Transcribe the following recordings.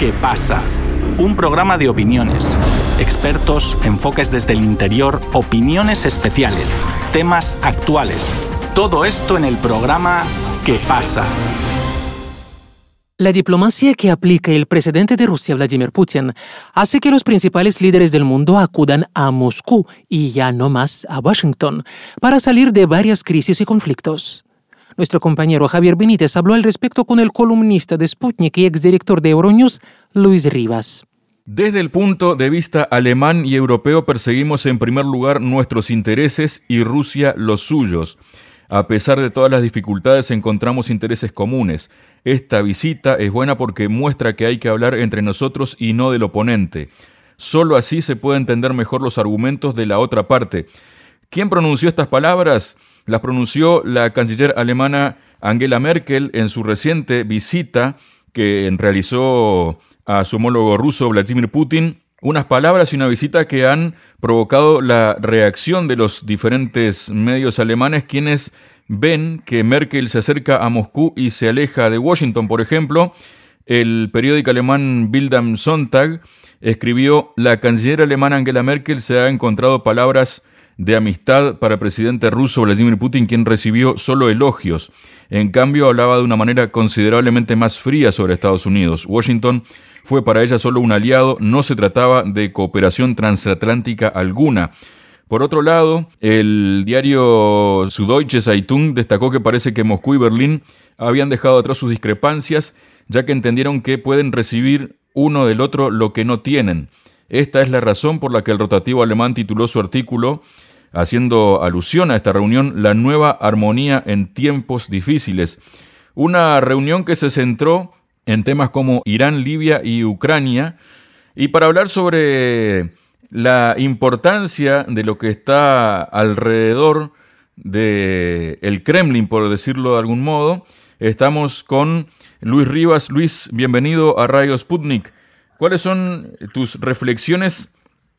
¿Qué pasa? Un programa de opiniones, expertos, enfoques desde el interior, opiniones especiales, temas actuales. Todo esto en el programa ¿Qué pasa? La diplomacia que aplica el presidente de Rusia, Vladimir Putin, hace que los principales líderes del mundo acudan a Moscú y ya no más a Washington para salir de varias crisis y conflictos. Nuestro compañero Javier Benítez habló al respecto con el columnista de Sputnik y exdirector de Euronews, Luis Rivas. Desde el punto de vista alemán y europeo perseguimos en primer lugar nuestros intereses y Rusia los suyos. A pesar de todas las dificultades encontramos intereses comunes. Esta visita es buena porque muestra que hay que hablar entre nosotros y no del oponente. Solo así se puede entender mejor los argumentos de la otra parte. ¿Quién pronunció estas palabras? Las pronunció la canciller alemana Angela Merkel en su reciente visita que realizó a su homólogo ruso Vladimir Putin. Unas palabras y una visita que han provocado la reacción de los diferentes medios alemanes, quienes ven que Merkel se acerca a Moscú y se aleja de Washington. Por ejemplo, el periódico alemán Bild am Sonntag escribió: la canciller alemana Angela Merkel se ha encontrado palabras de amistad para el presidente ruso Vladimir Putin, quien recibió solo elogios. En cambio, hablaba de una manera considerablemente más fría sobre Estados Unidos. Washington fue para ella solo un aliado, no se trataba de cooperación transatlántica alguna. Por otro lado, el diario Süddeutsche Zeitung destacó que parece que Moscú y Berlín habían dejado atrás sus discrepancias, ya que entendieron que pueden recibir uno del otro lo que no tienen. Esta es la razón por la que el rotativo alemán tituló su artículo, haciendo alusión a esta reunión, La nueva armonía en tiempos difíciles. Una reunión que se centró en temas como Irán, Libia y Ucrania. Y para hablar sobre la importancia de lo que está alrededor del Kremlin, por decirlo de algún modo, estamos con Luis Rivas. Luis, bienvenido a Radio Sputnik. ¿Cuáles son tus reflexiones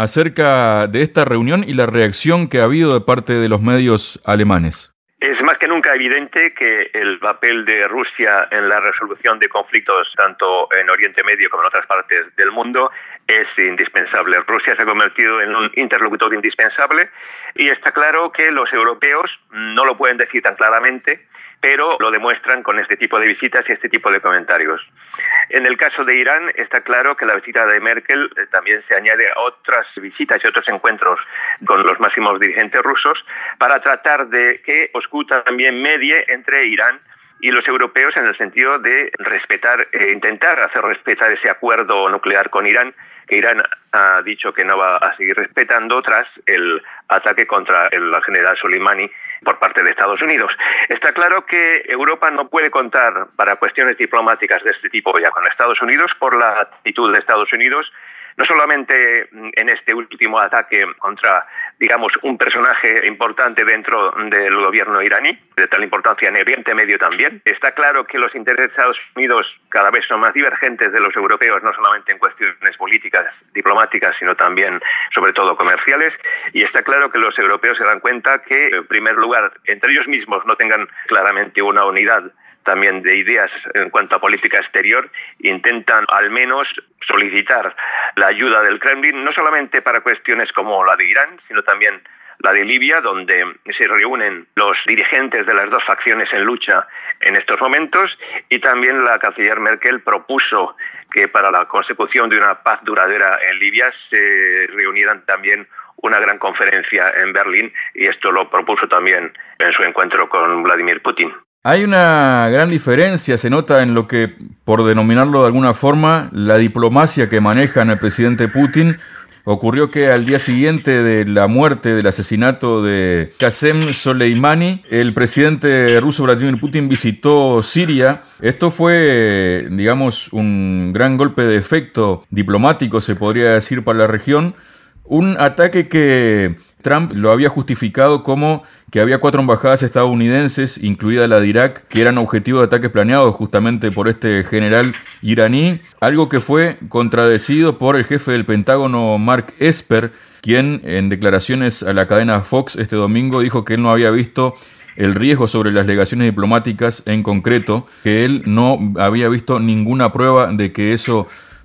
acerca de esta reunión y la reacción que ha habido de parte de los medios alemanes? Es más que nunca evidente que el papel de Rusia en la resolución de conflictos tanto en Oriente Medio como en otras partes del mundo es indispensable. Rusia se ha convertido en un interlocutor indispensable y está claro que los europeos no lo pueden decir tan claramente, pero lo demuestran con este tipo de visitas y este tipo de comentarios. En el caso de Irán está claro que la visita de Merkel también se añade a otras visitas y otros encuentros con los máximos dirigentes rusos para tratar de que Moscú también medie entre Irán y los europeos en el sentido de respetar, intentar hacer respetar ese acuerdo nuclear con Irán, que Irán ha dicho que no va a seguir respetando tras el ataque contra el general Soleimani por parte de Estados Unidos. Está claro que Europa no puede contar para cuestiones diplomáticas de este tipo ya con Estados Unidos por la actitud de Estados Unidos, no solamente en este último ataque contra, digamos, un personaje importante dentro del gobierno iraní, de tal importancia en Oriente Medio también. Está claro que los intereses de Estados Unidos cada vez son más divergentes de los europeos, no solamente en cuestiones políticas, diplomáticas, sino también, sobre todo, comerciales. Y está claro que los europeos se dan cuenta que, en primer lugar, entre ellos mismos no tengan claramente una unidad también de ideas en cuanto a política exterior, intentan al menos solicitar la ayuda del Kremlin, no solamente para cuestiones como la de Irán, sino también la de Libia, donde se reúnen los dirigentes de las dos facciones en lucha en estos momentos, y también la canciller Merkel propuso que para la consecución de una paz duradera en Libia se reunieran también una gran conferencia en Berlín, y esto lo propuso también en su encuentro con Vladimir Putin. Hay una gran diferencia, se nota en lo que, por denominarlo de alguna forma, la diplomacia que manejan el presidente Putin. Ocurrió que al día siguiente de la muerte, del asesinato de Qasem Soleimani, el presidente ruso Vladimir Putin visitó Siria. Esto fue, digamos, un gran golpe de efecto diplomático, se podría decir, para la región. Un ataque que Trump lo había justificado como que había 4 embajadas estadounidenses, incluida la de Irak, que eran objetivo de ataques planeados justamente por este general iraní, algo que fue contradecido por el jefe del Pentágono, Mark Esper, quien en declaraciones a la cadena Fox este domingo dijo que él no había visto el riesgo sobre las legaciones diplomáticas en concreto, que él no había visto ninguna prueba de que eso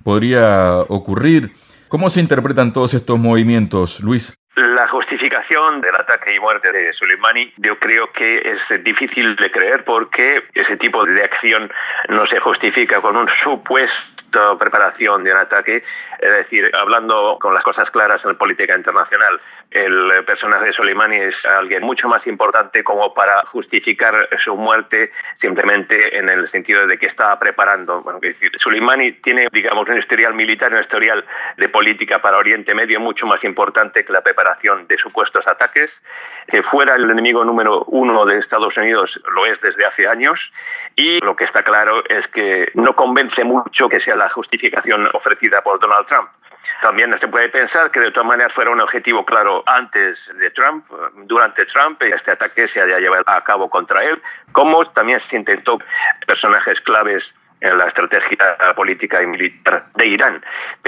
podría ocurrir. ¿Cómo se interpretan todos estos movimientos, Luis? La justificación del ataque y muerte de Soleimani yo creo que es difícil de creer, porque ese tipo de acción no se justifica con un supuesto preparación de un ataque. Es decir, hablando con las cosas claras en la política internacional, el personaje de Soleimani es alguien mucho más importante como para justificar su muerte simplemente en el sentido de que estaba preparando. Bueno, es decir, Soleimani tiene, digamos, un historial militar, un historial de política para Oriente Medio mucho más importante que la preparación de supuestos ataques. Que fuera el enemigo número uno de Estados Unidos lo es desde hace años, y lo que está claro es que no convence mucho que sea la justificación ofrecida por Donald Trump. También se puede pensar que de todas maneras fuera un objetivo claro antes de Trump, durante Trump, este ataque se haya llevado a cabo contra él, como también se intentó personajes claves en la estrategia política y militar de Irán.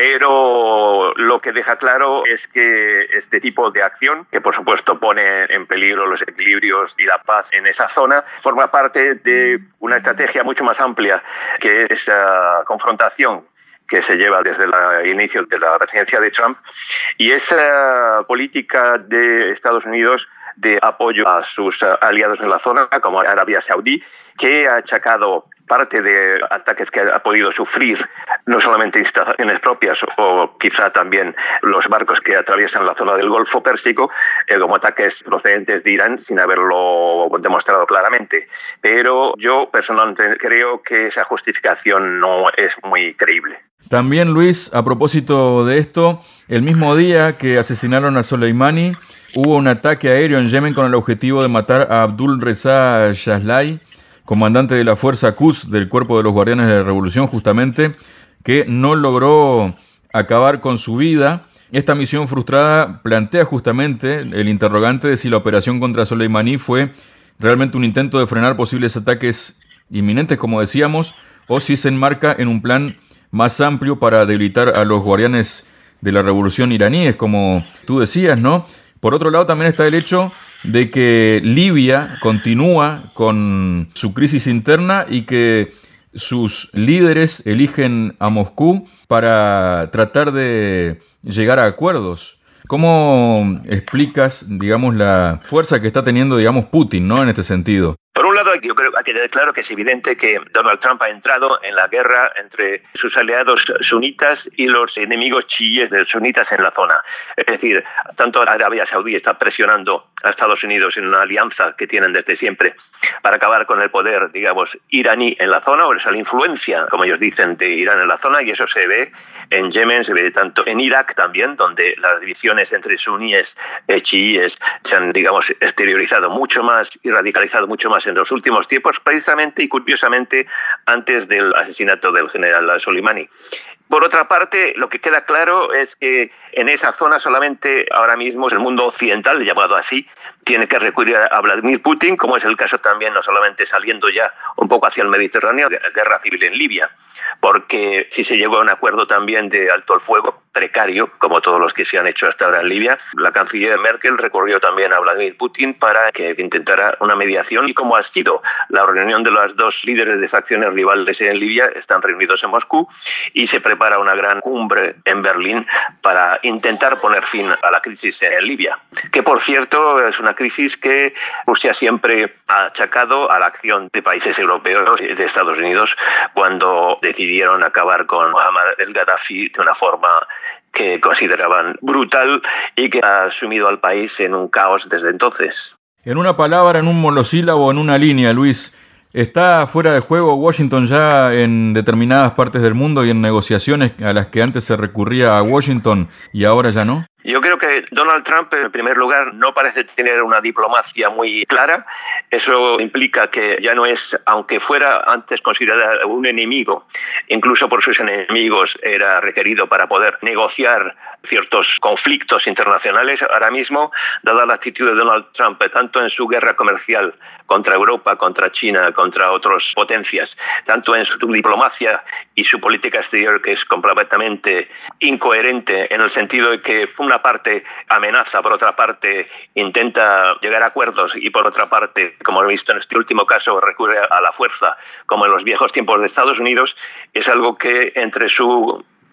Pero lo que deja claro es que este tipo de acción, que por supuesto pone en peligro los equilibrios y la paz en esa zona, forma parte de una estrategia mucho más amplia, que es esa confrontación que se lleva desde el inicio de la presidencia de Trump, y esa política de Estados Unidos de apoyo a sus aliados en la zona, como Arabia Saudí, que ha achacado parte de ataques que ha podido sufrir, no solamente instalaciones propias o quizá también los barcos que atraviesan la zona del Golfo Pérsico, como ataques procedentes de Irán sin haberlo demostrado claramente. Pero yo personalmente creo que esa justificación no es muy creíble. También, Luis, a propósito de esto, el mismo día que asesinaron a Soleimani, hubo un ataque aéreo en Yemen con el objetivo de matar a Abdul Reza Shahlai, comandante de la Fuerza Quds del Cuerpo de los Guardianes de la Revolución, justamente, que no logró acabar con su vida. Esta misión frustrada plantea justamente el interrogante de si la operación contra Soleimani fue realmente un intento de frenar posibles ataques inminentes, como decíamos, o si se enmarca en un plan más amplio para debilitar a los guardianes de la revolución iraníes, como tú decías, ¿no? Por otro lado, también está el hecho de que Libia continúa con su crisis interna y que sus líderes eligen a Moscú para tratar de llegar a acuerdos. ¿Cómo explicas, digamos, la fuerza que está teniendo, digamos, Putin, ¿no?, en este sentido? Por un lado, yo creo que hay que tener claro que es evidente que Donald Trump ha entrado en la guerra entre sus aliados sunitas y los enemigos chiíes de los sunitas en la zona. Es decir, tanto Arabia Saudí está presionando a Estados Unidos en una alianza que tienen desde siempre para acabar con el poder, digamos, iraní en la zona, o esa la influencia, como ellos dicen, de Irán en la zona, y eso se ve en Yemen, se ve tanto en Irak también, donde las divisiones entre suníes y chiíes se han, digamos, exteriorizado mucho más y radicalizado mucho más en los últimos tiempos, precisamente y curiosamente antes del asesinato del general Soleimani. Por otra parte, lo que queda claro es que en esa zona solamente ahora mismo el mundo occidental, llamado así, tiene que recurrir a Vladimir Putin, como es el caso también, no solamente saliendo ya un poco hacia el Mediterráneo, de la guerra civil en Libia, porque si se llegó a un acuerdo también de alto el fuego, precario, como todos los que se han hecho hasta ahora en Libia, la canciller Merkel recurrió también a Vladimir Putin para que intentara una mediación, y como ha sido la reunión de los dos líderes de facciones rivales en Libia, están reunidos en Moscú y se prepara una gran cumbre en Berlín para intentar poner fin a la crisis en Libia, que por cierto es una crisis que Rusia siempre ha achacado a la acción de países europeos y de Estados Unidos cuando decidieron acabar con Muammar el-Gaddafi de una forma que consideraban brutal y que ha sumido al país en un caos desde entonces. En una palabra, en un monosílabo, en una línea, Luis, ¿está fuera de juego Washington ya en determinadas partes del mundo y en negociaciones a las que antes se recurría a Washington y ahora ya no? Yo creo que Donald Trump, en primer lugar, no parece tener una diplomacia muy clara. Eso implica que ya no es, aunque fuera antes considerado un enemigo, incluso por sus enemigos era requerido para poder negociar ciertos conflictos internacionales. Ahora mismo, dada la actitud de Donald Trump, tanto en su guerra comercial contra Europa, contra China, contra otras potencias, tanto en su diplomacia y su política exterior, que es completamente incoherente en el sentido de que una parte amenaza, por otra parte intenta llegar a acuerdos y por otra parte, como he visto en este último caso, recurre a la fuerza, como en los viejos tiempos de Estados Unidos, es algo que entre su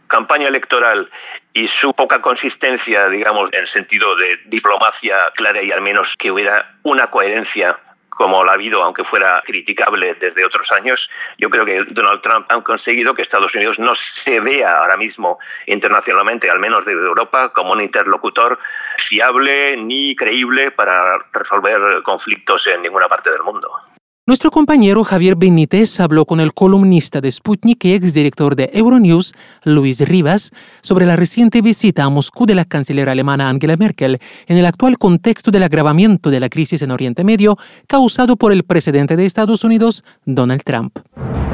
campaña electoral y su poca consistencia, digamos, en el sentido de diplomacia clara y al menos que hubiera una coherencia como la ha habido, aunque fuera criticable desde otros años, yo creo que Donald Trump ha conseguido que Estados Unidos no se vea ahora mismo internacionalmente, al menos desde Europa, como un interlocutor fiable ni creíble para resolver conflictos en ninguna parte del mundo. Nuestro compañero Javier Benítez habló con el columnista de Sputnik y exdirector de Euronews, Luis Rivas, sobre la reciente visita a Moscú de la canciller alemana Angela Merkel en el actual contexto del agravamiento de la crisis en Oriente Medio causado por el presidente de Estados Unidos, Donald Trump.